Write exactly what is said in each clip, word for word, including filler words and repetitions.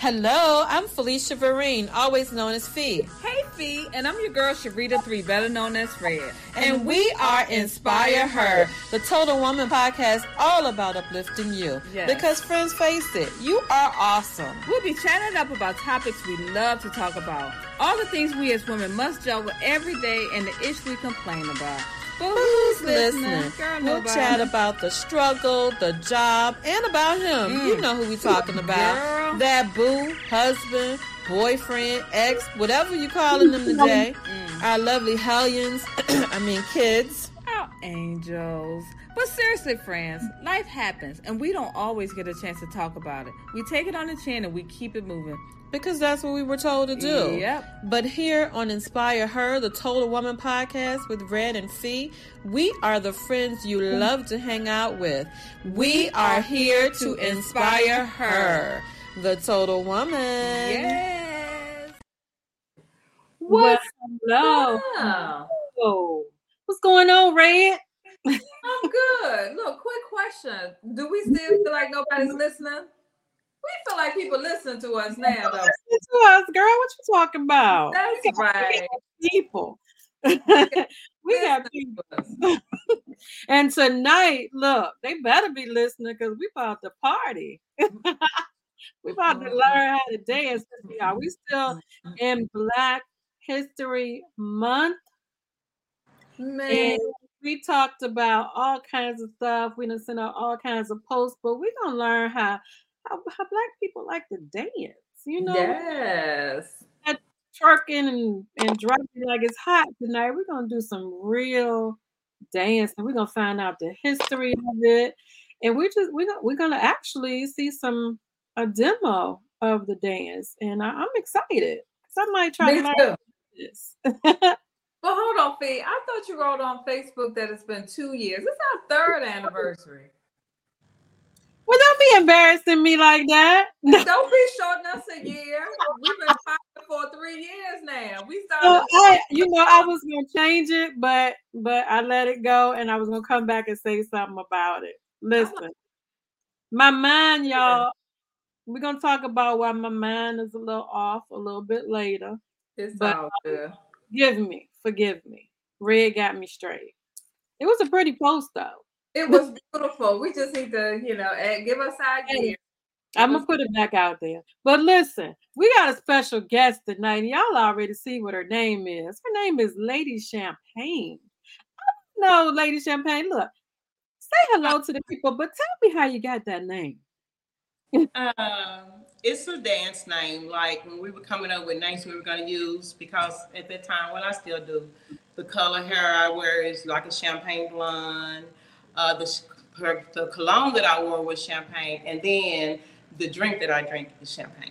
Hello, I'm Felicia Vereen, always known as Fee. Hey Fee, and I'm your girl Sharita Three, better known as Fred. And, and we are Inspire Her, the Total Woman podcast all about uplifting you. Yes. Because friends, face it, you are awesome. We'll be chatting up about topics we love to talk about. All the things we as women must juggle every day and the ish we complain about. But who's listening? Girl, we'll chat about the struggle, the job, and about him. Mm. You know who we talking about. Girl. That boo, husband, boyfriend, ex, whatever you calling them today. Mm. Our lovely hellions, I mean kids. Our angels. But seriously, friends, life happens, and we don't always get a chance to talk about it. We take it on the chin and we keep it moving. Because that's what we were told to do. Yep. But here on Inspire Her, the Total Woman podcast with Red and Fee, we are the friends you love to hang out with. We are here to inspire her, the Total Woman. Yes. What's well, hello? Oh, what's going on, Red? I'm good. Look, quick question. Do we still feel like nobody's listening? We feel like people listen to us now, though. Listen to us, girl. What you talking about? That's right. People. We got people. And tonight, look, they better be listening because we about to party. We about to learn how to dance. Are we still in Black History Month? Man. And we talked about all kinds of stuff. We done sent out all kinds of posts, but we're gonna learn how. How, how Black people like to dance, you know? Yes. That twerking and, and dropping like it's hot tonight. We're gonna do some real dancing. We're gonna find out the history of it, and we just we're gonna we're gonna actually see some a demo of the dance, and I, I'm excited because I might try Me to too. learn this. But hold on, Fee. I thought you wrote on Facebook that it's been two years. It's our third anniversary. Well, don't be embarrassing me like that. Don't be shorting us a year. We've been fighting for three years now. We started. So I, you know, I was gonna change it, but but I let it go, and I was gonna come back and say something about it. Listen, my mind, y'all. We're gonna talk about why my mind is a little off a little bit later. It's but all good. Give me, forgive me. Red got me straight. It was a pretty post, though. It was beautiful. We just need to, you know, give us our year. I'm going to put it back out there. But listen, we got a special guest tonight. Y'all already see what her name is. Her name is Lady Champagne. No, Lady Champagne, look. Say hello to the people, but tell me how you got that name. um, it's a dance name. Like when we were coming up with names we were going to use, because at that time, well, I still do, the color hair I wear is like a champagne blonde. Uh, the, her, the cologne that I wore was champagne, and then the drink that I drink is champagne.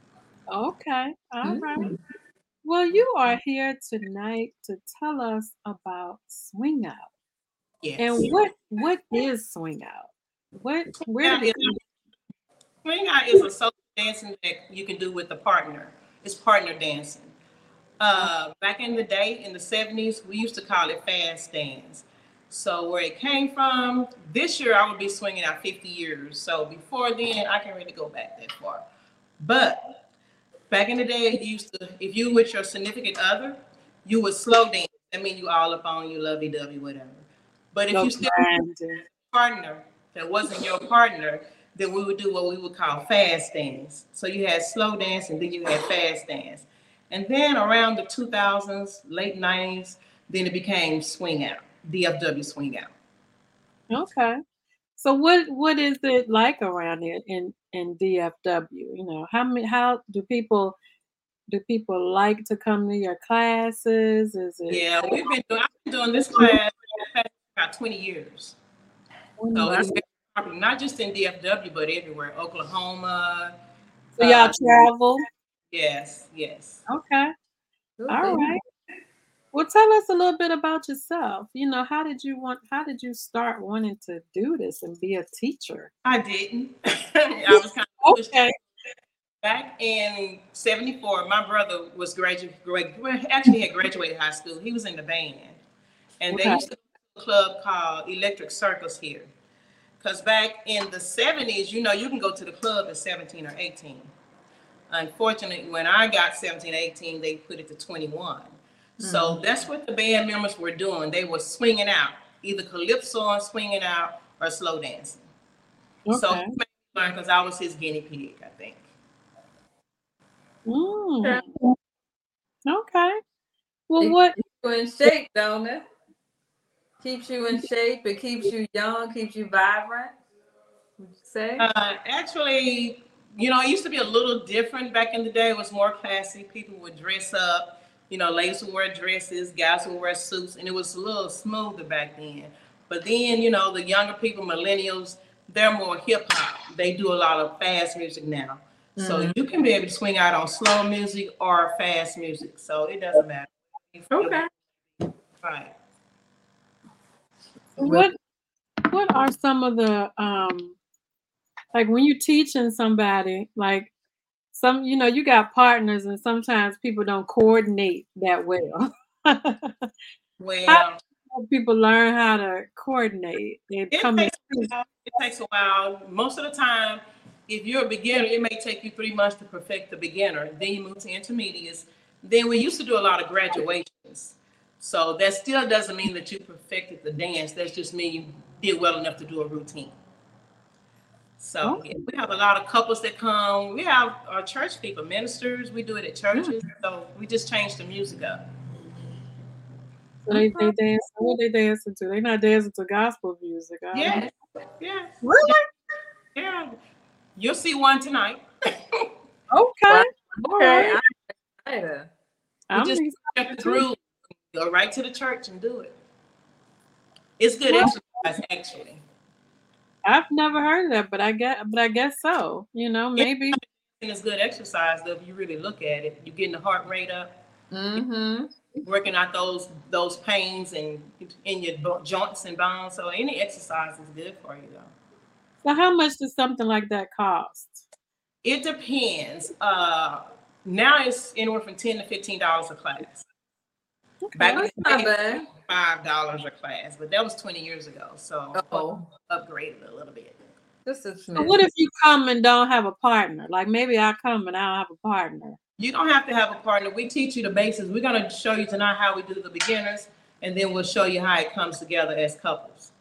Okay, all mm-hmm. right. Well, you are here tonight to tell us about Swing Out. Yes. And what what is Swing Out? What where did it come? Swing Out is a social dancing that you can do with a partner. It's partner dancing. Uh, back in the day, in the seventies, we used to call it fast dance. So where it came from, this year I will be swinging out fifty years. So before then, I can't really go back that far. But back in the day, you used to, if you with your significant other, you would slow dance. That means you all up on you, lovey-dovey, whatever. But if no you still had a partner that wasn't your partner, then we would do what we would call fast dance. So you had slow dance and then you had fast dance. And then around the two thousands, late nineties, then it became Swing Out. D F W Swing Out. Okay. So what what is it like around here in, in D F W? You know, how many how do people do people like to come to your classes? Is it Yeah, we've been doing I've been doing this class for about twenty years. Mm-hmm. So it's very popular, not just in D F W, but everywhere. Oklahoma. So y'all uh, travel? Yes, yes. Okay. Okay. All right. Well, tell us a little bit about yourself. You know, how did you want? How did you start wanting to do this and be a teacher? I didn't. I was kind of okay. Back in seventy-four, my brother was graduate. Actually, had graduated high school. He was in the band, and okay. they used to go to a club called Electric Circus here. Because back in the seventies, you know, you can go to the club at seventeen or eighteen. Unfortunately, when I got seventeen, eighteen, they put it to twenty-one. Mm-hmm. So that's what the band members were doing. They were swinging out, either calypso and swinging out or slow dancing. Okay. So because I was his guinea pig, I think. Mm. Okay. Well, it what? Keeps you in shape, don't it? Keeps you in shape. It keeps you young, keeps you vibrant. Would you say? Uh, actually, you know, it used to be a little different back in the day. It was more classy. People would dress up. You know, ladies would wear dresses, guys would wear suits, and it was a little smoother back then. But then, you know, the younger people, millennials, they're more hip hop. They do a lot of fast music now. Mm-hmm. So you can be able to swing out on slow music or fast music. So it doesn't matter. Okay. Right. What what are some of the um like when you're teaching somebody, like some, you know, you got partners and sometimes people don't coordinate that well. Well, how do people learn how to coordinate? It takes, while, it takes a while. Most of the time, if you're a beginner, it may take you three months to perfect the beginner. Then you move to intermediates. Then we used to do a lot of graduations. So that still doesn't mean that you perfected the dance. That just means you did well enough to do a routine. So oh. yeah, we have a lot of couples that come. We have our church people, ministers. We do it at churches. Mm. So we just changed the music up. So they, they dance. What they dancing to? They're not dancing to gospel music. Yeah, yeah. Really? Yeah. You'll see one tonight. Okay. All right. right. We just step through, go right to the church and do it. It's good well, exercise, actually. I've never heard of that, but I guess, but I guess so. You know, maybe it's good exercise though. If you really look at it, you're getting the heart rate up, mm-hmm. working out those those pains and in your joints and bones. So any exercise is good for you, though. So how much does something like that cost? It depends. Uh, now it's anywhere from ten to fifteen dollars a class. Okay, Back that's not bad. Five dollars a class, but that was twenty years ago. So oh. upgraded a little bit. Just a so what if you come and don't have a partner? Like maybe I come and I don't have a partner. You don't have to have a partner. We teach you the basics. We're going to show you tonight how we do the beginners, and then we'll show you how it comes together as couples.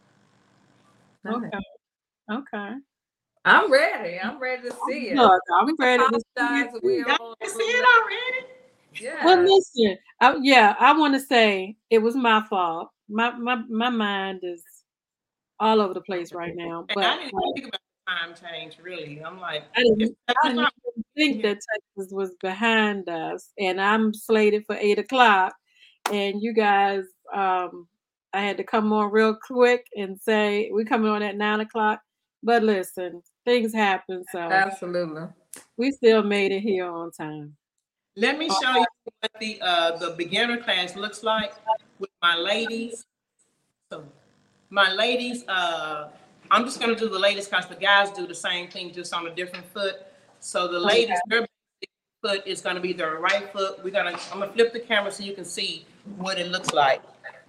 Okay. Okay. I'm ready. I'm ready to see it. Look, I'm ready to see it. We all see it already. Yeah. Well, listen. I, yeah, I want to say it was my fault. My my my mind is all over the place right now. But I didn't think about the time change. Really, I'm like, I didn't, I didn't even think that Texas was behind us, and I'm slated for eight o'clock. And you guys, um, I had to come on real quick and say we're coming on at nine o'clock. But listen, things happen, so absolutely, we still made it here on time. Let me show you what the uh, the beginner class looks like with my ladies. So, my ladies, uh, I'm just going to do the ladies because the guys do the same thing, just on a different foot. So the ladies, okay. Their foot is going to be their right foot. We're gonna, I'm gonna flip the camera so you can see what it looks like.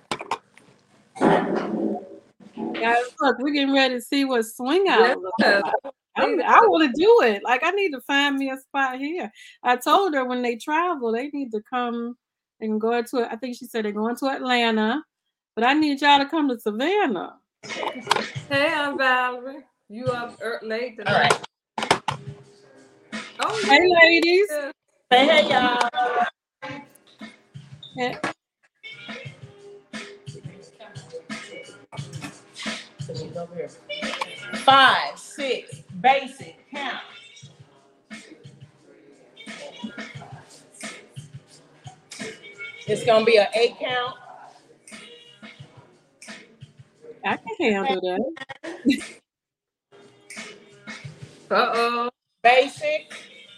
Guys, look, we're getting ready to see what swing out looks like. I, I want to do it. Like, I need to find me a spot here. I told her when they travel, they need to come and go to, I think she said they're going to Atlanta, but I need y'all to come to Savannah. Hey, I'm Valerie. You up late tonight. All right. Oh, hey, ladies. Hey, hey, y'all. Hey. Over here. Five, six, basic, count. It's gonna be an eight count. I can handle that. Uh-oh. Basic.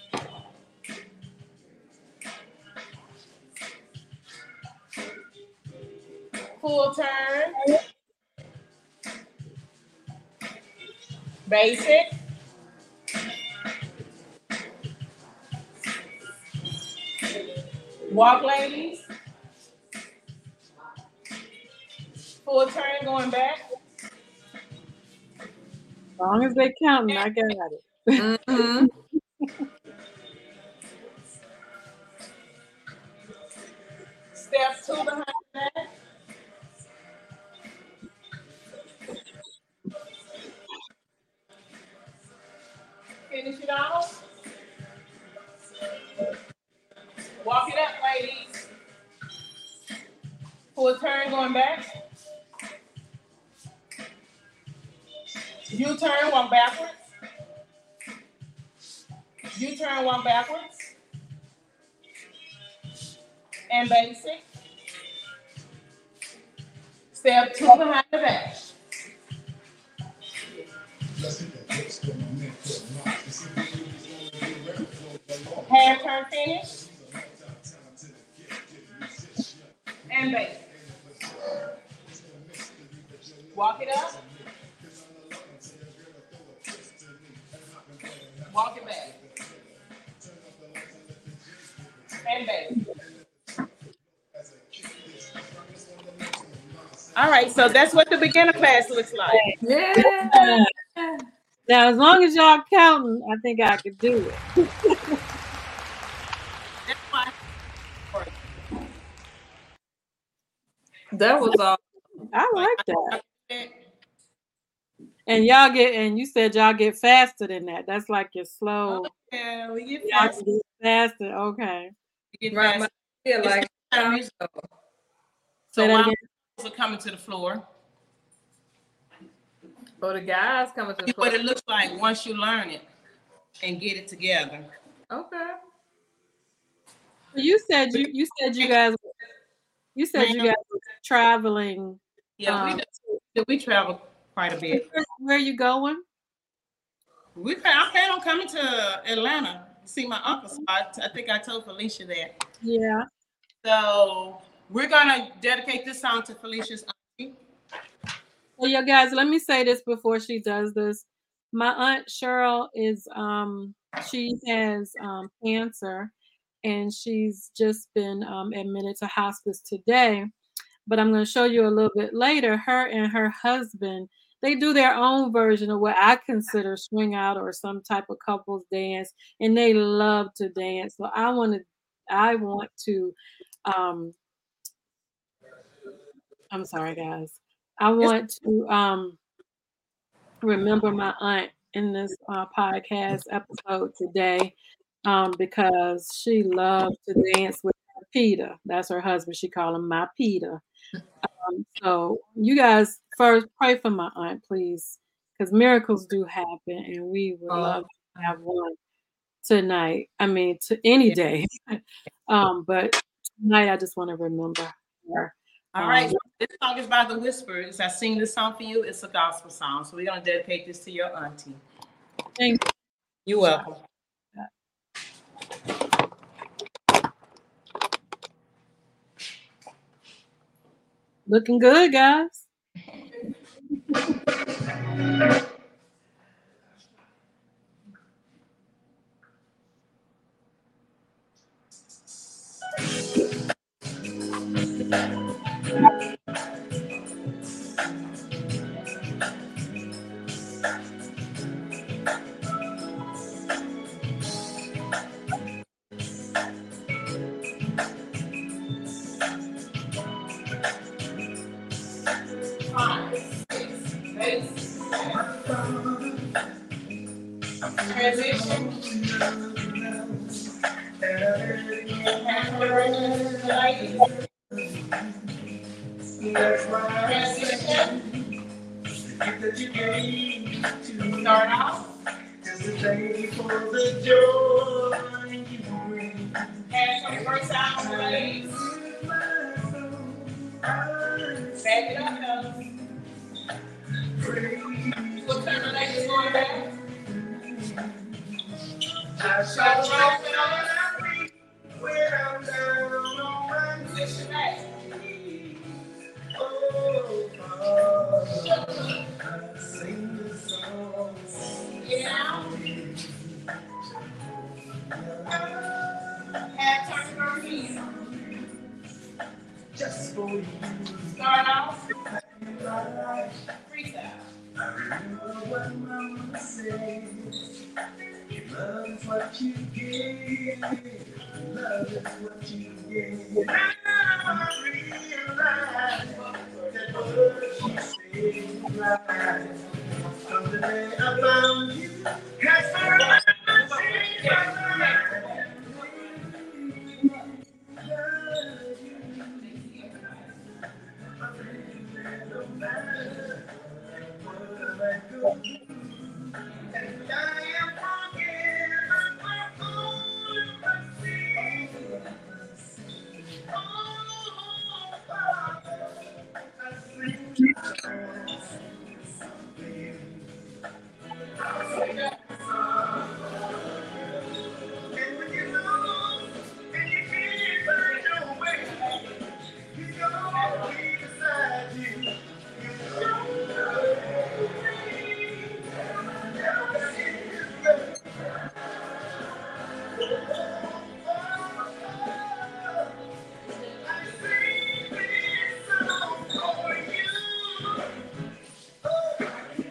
Full turn. Basic. Walk, ladies. Full turn going back. As long as they counting, I got it. Mm-hmm. Step two behind the back. Finish it off. Walk it up, ladies. Full turn going back. U-turn, one backwards. U-turn, one backwards. And basic. Step two behind the back. Hand turn finish. And basic. Walk it up. Walk it back. And basic. All right, so that's what the beginner class looks like. Yeah. Now, as long as y'all counting, I think I could do it. That's why. That was all. I like that. And y'all get, and you said y'all get faster than that. That's like your slow. Oh, yeah, we get Y'all faster. get faster. Okay. We get Right, faster. yeah, like Say So that while again. are coming to the floor, oh, the guys coming to the see what floor. it looks like once you learn it and get it together. Okay. You said you you said you guys you said you guys were traveling. Yeah, um, we do, we travel quite a bit. Where, where are you going? We plan, I plan on coming to Atlanta to see my uncle. So I, I think I told Felicia that. Yeah. So we're gonna dedicate this song to Felicia's auntie. Well, you guys, let me say this before she does this. My aunt Cheryl is um she has um cancer, and she's just been um, admitted to hospice today. But I'm going to show you a little bit later. Her and her husband, they do their own version of what I consider swing out or some type of couples dance, and they love to dance. So I want to, I want to, um, I'm sorry, guys. I want to um, remember my aunt in this uh, podcast episode today um, because she loved to dance with Peter. That's her husband. She called him my Peter. Um, so you guys first pray for my aunt, please, because miracles do happen, and we would Oh. love to have one tonight. I mean, to any day. um, but tonight, I just want to remember her. All right, so this song is by The Whispers. I sing this song for you. It's a gospel song, so we're gonna dedicate this to your auntie. Thank you. You're welcome. Looking good, guys. Transition. Start off. Hands on the first side on the legs. Back it up, though. What kind of legs is going back? Shut your mouth and position back. Get out. Have turn your feet. Just for you. Start off. Freestyle. I remember what mama said. Love is what you give. Love is what you give. From the day I found you, has forever changed my life. No matter what I go through, and I am forgiven for all my sins. Oh, Father, I thank you. And when you lose and you can't find your way, He's gonna be beside you. You don't know I sing this song for you. Oh,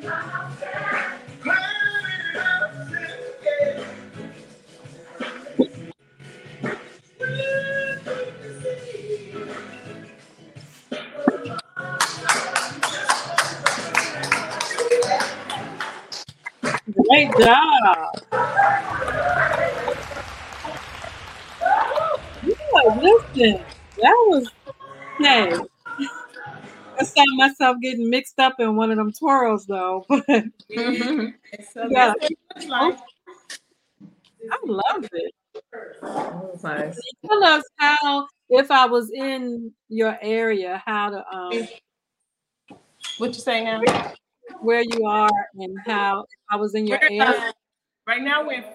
climbing up the hill. Great job. Yeah, listen, that was hey. I saw myself getting mixed up in one of them twirls though, but So yeah, that's what it looks like. I love it. That was nice. Tell us how, if I was in your area, how to um What you say now? where you are and how if I was in your We're, area. uh, right now we're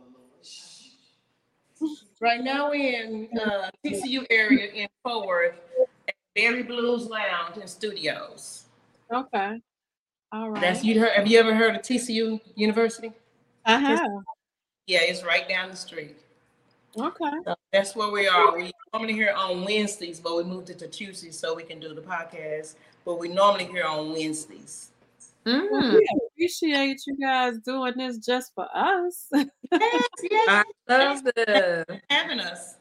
right now we're in uh, T C U area in Fort Worth at Berry Blues Lounge and Studios. Okay. All right. That's you heard. Have you ever heard of T C U University? I have. Yeah, it's right down the street. Okay. So that's where we are. We normally here on Wednesdays, but we moved it to Tuesdays so we can do the podcast. But we normally here on Wednesdays. Well, Mm. we appreciate you guys doing this just for us. Yes, yes, I love this. having us.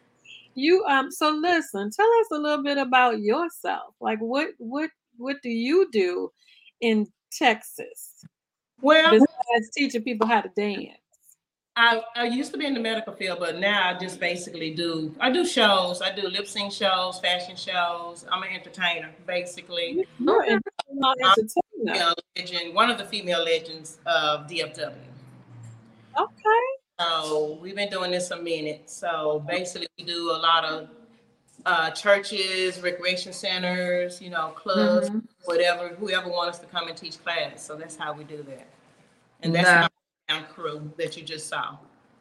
You um so listen, tell us a little bit about yourself. Like what what what do you do in Texas Well, besides teaching people how to dance? I, I used to be in the medical field, but now I just basically do, I do shows. I do lip sync shows, fashion shows. I'm an entertainer, basically. You're an I'm entertainer. Female legend, one of the female legends of D F W. Okay. So we've been doing this a minute. So basically we do a lot of uh, churches, recreation centers, you know, clubs, Mhm. whatever, whoever wants us to come and teach class. So that's how we do that. And that's Nah. our crew that you just saw.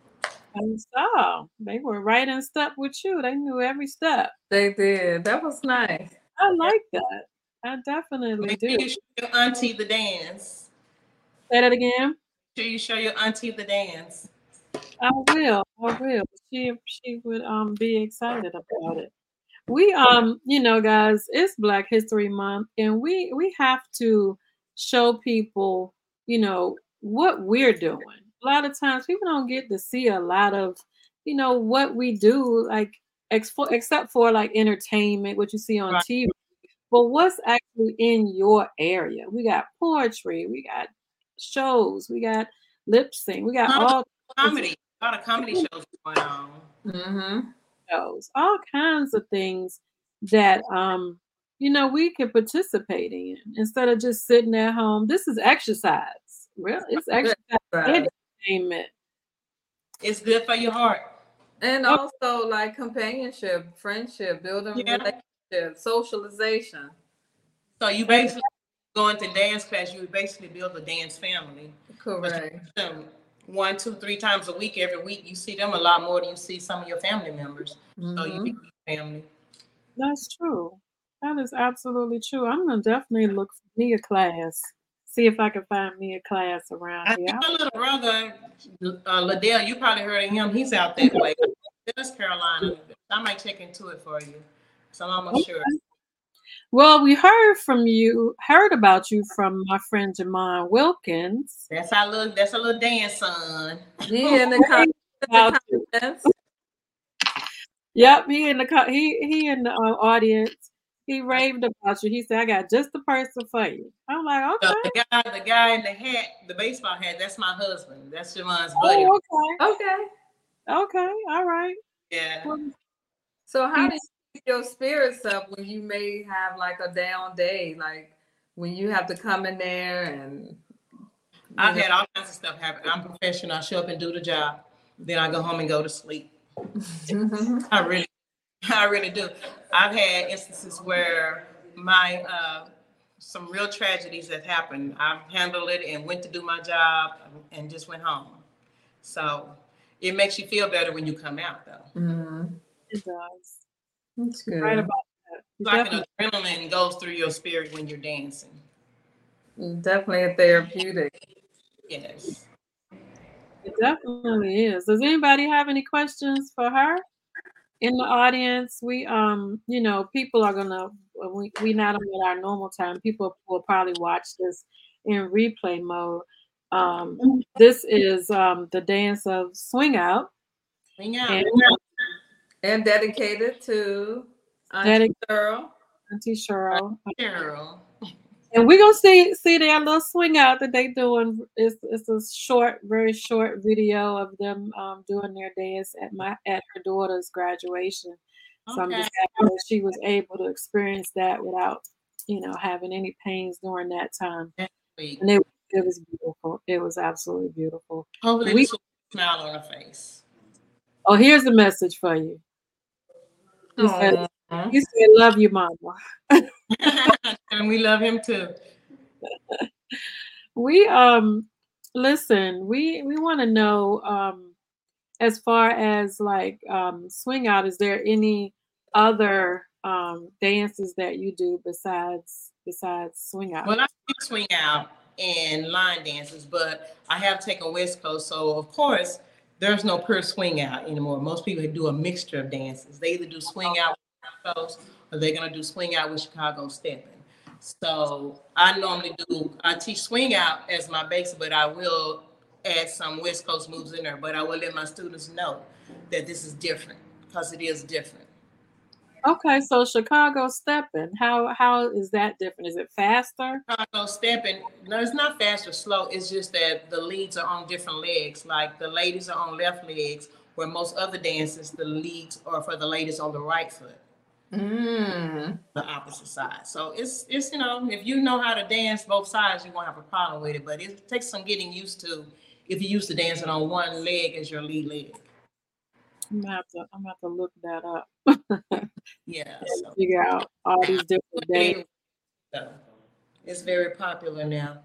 And so they were right in step with you. They knew every step. They did. That was nice. I like that. I definitely Make do. sure you show your auntie the dance. Say that again. Make sure you show your auntie the dance. I will. I will. She she would um be excited about it. We um, you know, guys, it's Black History Month, and we we have to show people, you know, what we're doing. A lot of times people don't get to see a lot of, you know, what we do, like ex- for, except for like entertainment, what you see on Right. T V. But what's actually in your area? We got poetry, we got shows, we got lip sync, we got all Comedy. A lot of comedy shows going on. Mm-hmm. shows, all kinds of things that um you know we can participate in instead of just sitting at home. This is exercise. Really, it's exercise Right. entertainment. It's good for your heart. And also like companionship, friendship, building Yeah. relationships, socialization. So you basically going to dance class, you would basically build a dance family. Correct. So one, two, three times a week, every week, you see them a lot more than you see some of your family members. So you Mhm. become family. That's true. That is absolutely true. I'm gonna definitely look for me a class. See if I can find me a class around I here. think my little brother, uh, Liddell, you probably heard of him. He's out that way. That's Carolina. I might check into it for you. So I'm almost sure. Well, we heard from you, heard about you from my friend Jamon Wilkins. That's our little, that's a little dance son. Yeah, and the con- About you. confidence. Yep, he in the co- he he in the uh, audience. He raved about you. He said, "I got just the person for you." I'm like, So okay. the guy, the guy in the hat, the baseball hat, that's my husband. That's Siobhan's buddy. Oh, okay. Okay. Okay. All right. Yeah. Well, So how do he's- you keep your spirits up when you may have like a down day, like when you have to come in there and you I've know- had all kinds of stuff happen. I'm professional. I show up and do the job. Then I go home and go to sleep. I really, I really do. I've had instances where my uh, some real tragedies that happened. I've handled it and went to do my job and just went home. So it makes you feel better when you come out, though. Mhm. it does. That's You're good. right about that. It's like Definitely. an adrenaline goes through your spirit when you're dancing. Definitely a therapeutic. Yes. It definitely is. Does anybody have any questions for her in the audience? We, um, you know, people are gonna. We we not on our normal time. People will probably watch this in replay mode. Um, this is um the dance of Swing Out, Swing out. and And dedicated to Auntie Dedicated- Cheryl. Auntie Cheryl. Cheryl. And we're gonna see see their little swing out that they doing. It's it's a short, very short video of them um, doing their dance at my at her daughter's graduation. So I'm Okay. just happy that she was able to experience that without, you know, having any pains during that time. Sweet. And it it was beautiful. It was absolutely beautiful. Hopefully, We- this will smile on her face. Oh, here's a message for you. He said, Aw. he said, "Love you, Mama." And we love him too. We um listen, we we want to know um as far as like um swing out, is there any other um dances that you do besides besides swing out? Well, I do swing out and line dances, but I have taken West Coast, so of course there's no pure swing out anymore. Most people do a mixture of dances. They either do swing out with West Coast or they're gonna do swing out with Chicago stepping. So I normally do I teach swing out as my base, but I will add some West Coast moves in there. But I will let my students know that this is different because it is different. Okay, so Chicago stepping, how how is that different? Is it faster? Chicago stepping, no, it's not fast or slow. It's just that the leads are on different legs. Like the ladies are on left legs, where most other dances, the leads are for the ladies on the right foot, Mm. the opposite side. So it's it's you know, if you know how to dance both sides, you won't have a problem with it. But it takes some getting used to if you're used to dancing on one leg as your lead leg. I'm gonna have to I'm gonna have to look that up. Yeah. And So, figure out all these different dances. so it's very popular now.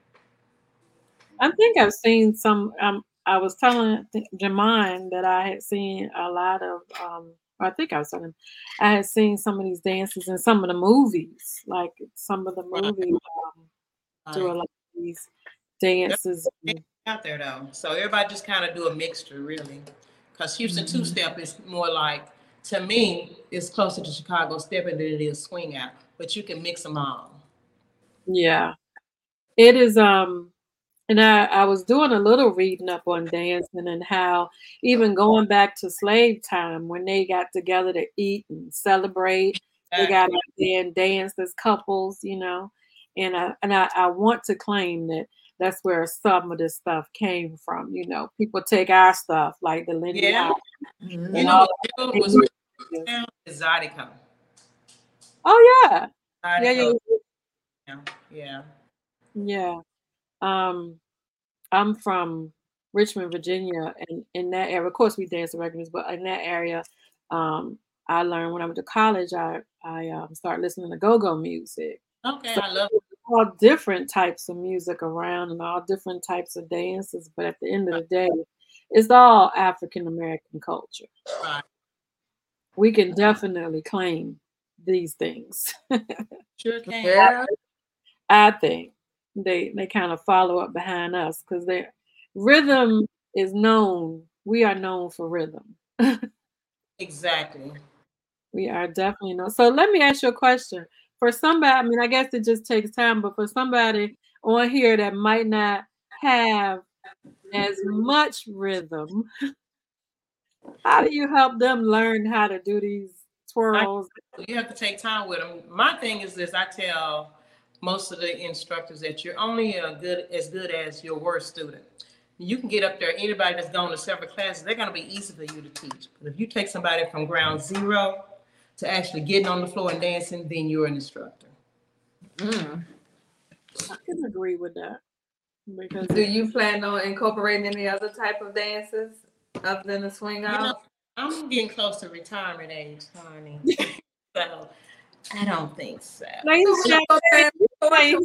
I think I've seen some. Um, I was telling Jamine that I had seen a lot of. Um, I think I was telling him I had seen some of these dances in some of the movies. Like some of the Right. movies um, do a Like, lot of these dances. out there though. So everybody just kind of do a mixture really. Because Houston Mm-hmm. two-step is more like, to me, it's closer to Chicago stepping than it is swing out. But you can mix them all. Yeah, it is. Um, and I, I was doing a little reading up on dancing and how even going back to slave time when they got together to eat and celebrate, they got out there and danced as couples, you know. And I and I, I want to claim that that's where some of this stuff came from. You know, people take our stuff like the Lindy Yeah. Hop. You And know all what that. was now is Zydeco. Oh yeah, yeah, yeah, Zydeco. yeah. Yeah. Yeah. Um, I'm from Richmond, Virginia, and in that area, of course, we dance regulars, but in that area, um, I learned when I went to college, I I um, started listening to go-go music. Okay, So I love there's all different types of music around and all different tyes of dances, but at the end of the day, it's all African American culture. Right. We can definitely claim these things. Sure can. Yeah. I think they they kind of follow up behind us because their rhythm is known. We are known for rhythm. Exactly. We are definitely known. So let me ask you a question. For somebody, I mean, I guess it just takes time, but for somebody on here that might not have as much rhythm, How do you help them learn how to do these twirls? I, you have to take time with them. My thing is this: I tell most of the instructors that you're only a good as good as your worst student. You can get up there. Anybody that's gone to several classes, they're going to be easy for you to teach. But if you take somebody from ground zero to actually getting on the floor and dancing, then you're an instructor. Mm. I can agree with that. Because Do you plan on incorporating any other type of dances other than the swing out? You know, I'm getting close to retirement age, honey. So I don't think so. ladies and gentlemen,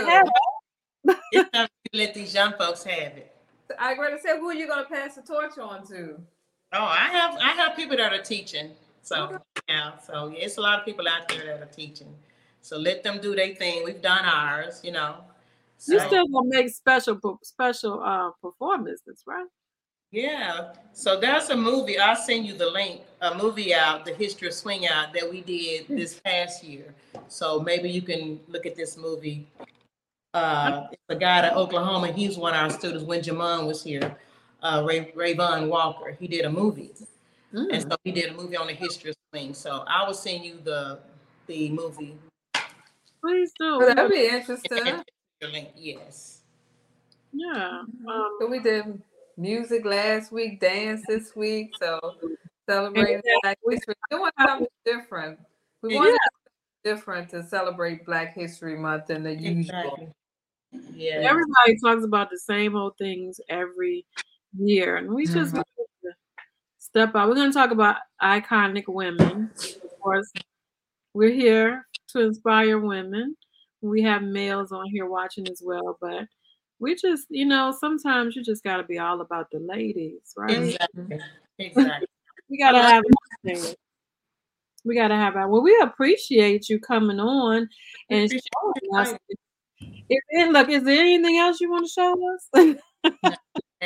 It's time to let these young folks have it. I gotta say, who are you gonna pass the torch on to? Oh, I have I have people that are teaching. So yeah, so yeah, it's a lot of people out there that are teaching. So let them do their thing. We've done ours, you know. So, you still gonna make special special uh, performances, right? Yeah. So there's a movie. I'll send you the link. A movie out, The History of Swing Out, that we did this past year. So maybe you can look at this movie. Uh, it's a guy at Oklahoma. He's one of our students when Jamon was here. Uh, Ray Rayvon Walker. He did a movie, mm. and so he did a movie on the history of swing. So I will send you the the movie. Please do. Well, that'd be interesting. Yes. Yeah. Um, so we did music last week, dance this week. So celebrating Black History. We want something different. We want yeah. different to celebrate Black History Month than the usual. Exactly. Yeah. Everybody talks about the same old things every year, and we just mm-hmm. step out. We're going to talk about iconic women. Of course, we're here to inspire women. We have males on here watching as well, but we just, you know, sometimes you just got to be all about the ladies, right? Exactly. Exactly. We got to have it. We got to have it. Well, we appreciate you coming on and showing us. Is it, look, is there anything else you want to show us?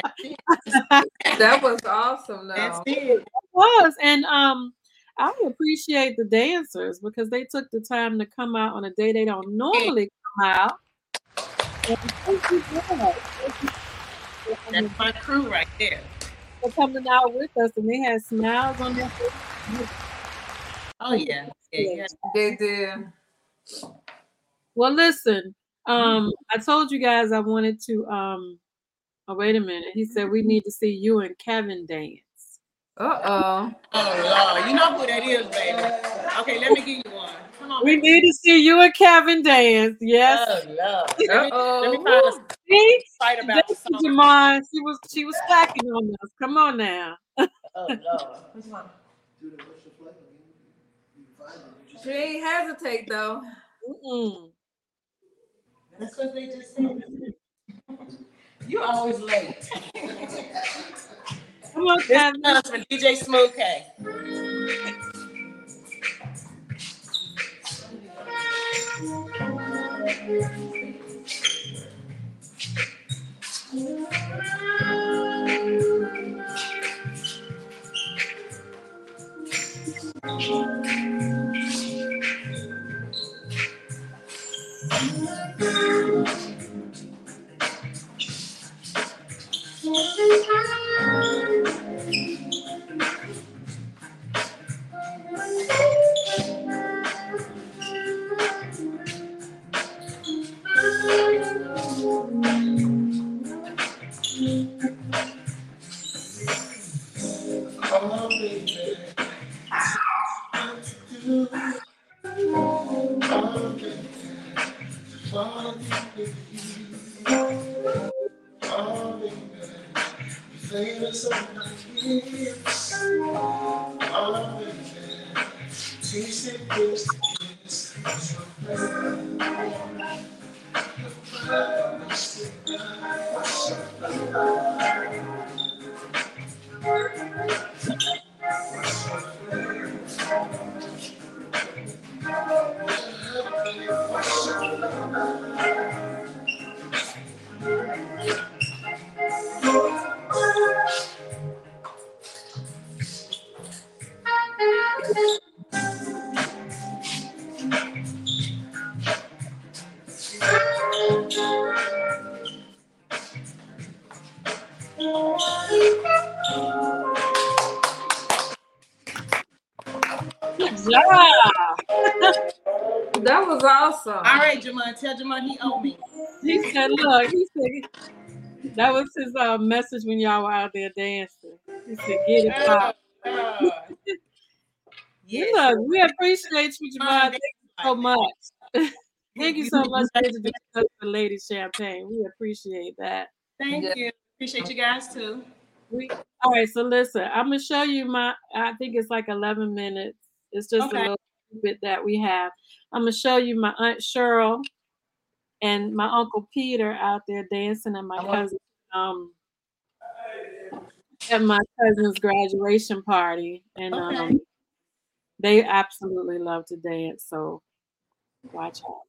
That was awesome, though. That's it. It was. And um, I appreciate the dancers because they took the time to come out on a day they don't normally come out. That's my crew right there. They're coming out with us, and they had smiles on their faces. Oh yeah, yeah, yeah. They did. Well, listen. Um, I told you guys I wanted to. Um, oh, wait a minute. He said we need to see you and Kevin dance. Uh oh. Oh Lord, you know who that is, baby. Okay, let me give you one. Come on. We baby. need to see you and Kevin dance. Yes. Oh Lord. Let me, let me find a see? fight about the song. Jamon, she was she was slacking on us. Come on now. Oh Lord. Which one? She ain't hesitate though. Mm-mm. That's what they just said. You're always late. Come on, Kevin. This is D J Smooth K. Oh Yeah. That was awesome. All right, Jamon, tell Jamon he owed me. He said, look, he said, that was his uh, message when y'all were out there dancing. He said, get it pop. Uh, uh, yes. Look, we appreciate you, Jamon. Thank you so much. Thank you so much for introducing us to Lady Champagne. We appreciate that. Thank Yeah. you. Appreciate you guys too. We, all right, so listen, I'm gonna show you my. I think it's like eleven minutes. It's just Okay. a little bit that we have. I'm gonna show you my Aunt Cheryl and my Uncle Peter out there dancing, and my cousin um at my cousin's graduation party, and Okay. um they absolutely love to dance. So watch out.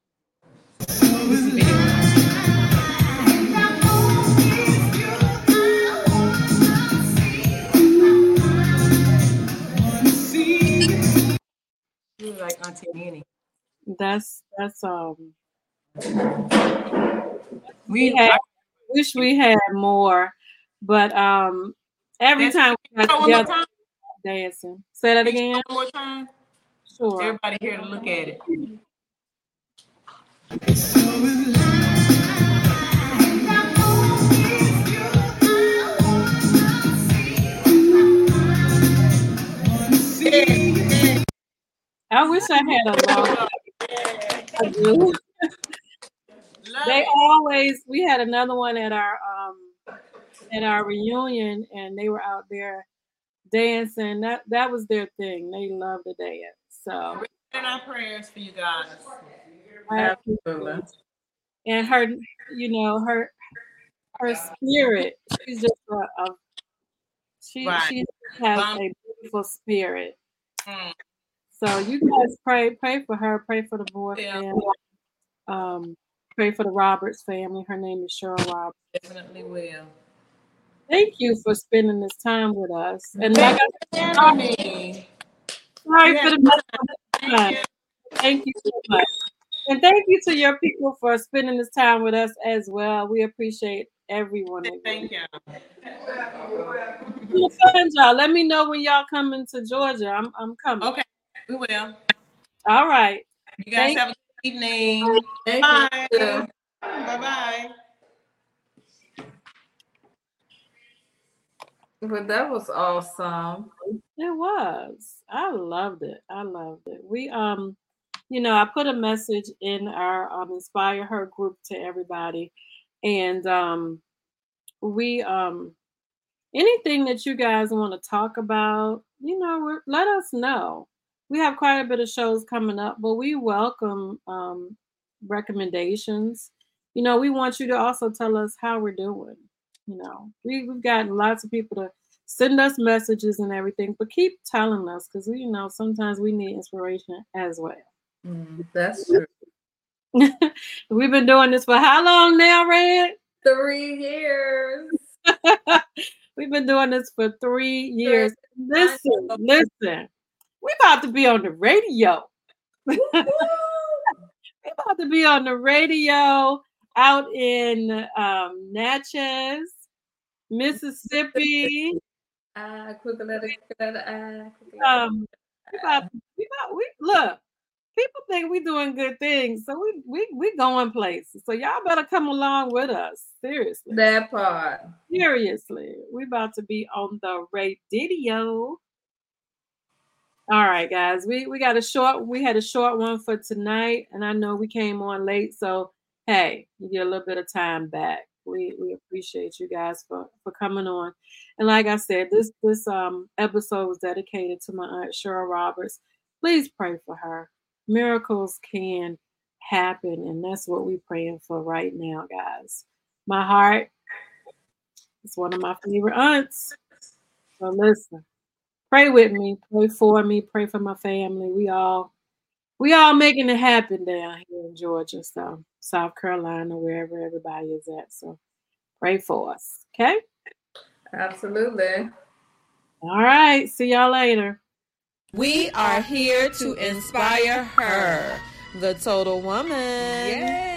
You look like Auntie Annie. That's that's um. We We had, wish we had more, but um, every That's- time we got One more together time. dancing. Say that Can you again. show One more time. Sure. Everybody here to look at it. I wish I had a long. I do. They always. We had another one at our um at our reunion, and they were out there dancing. That that was their thing. They love to dance. So. And our prayers for you guys. Absolutely. And her, you know, her her spirit. She's just a, a she Right. she has Um, a beautiful spirit. Mm. So you guys pray pray for her. Pray for the Moore Yeah. family. Um, pray for the Roberts family. Her name is Cheryl Roberts. Definitely will. Thank you for spending this time with us. And like I said, Annie. sorry Yeah. for the Thank time. you. Thank you so much. And thank you to your people for spending this time with us as well. We appreciate everyone. Thank you. Y'all, let me know when y'all coming to Georgia. I'm I'm coming. Okay, we will. All right. You guys Thank have a good evening. Thank Bye. you. Bye bye. But that was awesome. It was. I loved it. I loved it. We um, you know, I put a message in our um Inspire Her group to everybody, and um, we um, anything that you guys want to talk about, you know, we're, let us know. We have quite a bit of shows coming up, but we welcome um recommendations. You know, we want you to also tell us how we're doing. You know, we, we've gotten lots of people to send us messages and everything, but keep telling us because we, you know, sometimes we need inspiration as well. Mm, that's true. We've been doing this for how long now, Red? Three years. We've been doing this for three years. Listen, listen. We about to be on the radio. We about to be on the radio out in um, Natchez, Mississippi. Ah, quick letter, quick letter, ah, quick letter. Um, we about, we about, we look. People think we doing good things, so we we we going places. So y'all better come along with us. Seriously. That part. Seriously, we about to be on the radio. All right, guys. We we got a short. We had a short one for tonight, and I know we came on late, so hey, you get a little bit of time back. We we appreciate you guys for for coming on. And like I said, this this um episode was dedicated to my aunt Cheryl Roberts. Please pray for her. Miracles can happen, and that's what we're praying for right now, guys. My heart is one of my favorite aunts. So listen, pray with me, pray for me, pray for my family. We all we all making it happen down here in Georgia, so South Carolina, wherever everybody is at. So pray for us. Okay? Absolutely. All right. See y'all later. We are here to inspire her, the total woman. Yay!